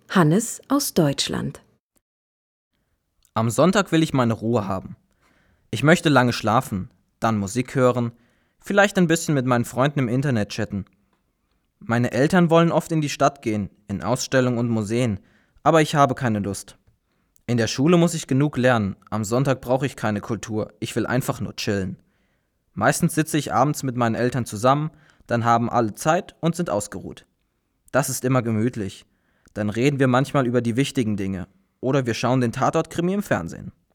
Hannes aus Deutschland. Am Sonntag will ich meine Ruhe haben. Ich möchte lange schlafen, dann Musik hören, vielleicht ein bisschen mit meinen Freunden im Internet chatten. Meine Eltern wollen oft in die Stadt gehen, in Ausstellungen und Museen, aber ich habe keine Lust. In der Schule muss ich genug lernen, am Sonntag brauche ich keine Kultur, ich will einfach nur chillen. Meistens sitze ich abends mit meinen Eltern zusammen, dann haben alle Zeit und sind ausgeruht. Das ist immer gemütlich. Dann reden wir manchmal über die wichtigen Dinge oder wir schauen den Tatort-Krimi im Fernsehen.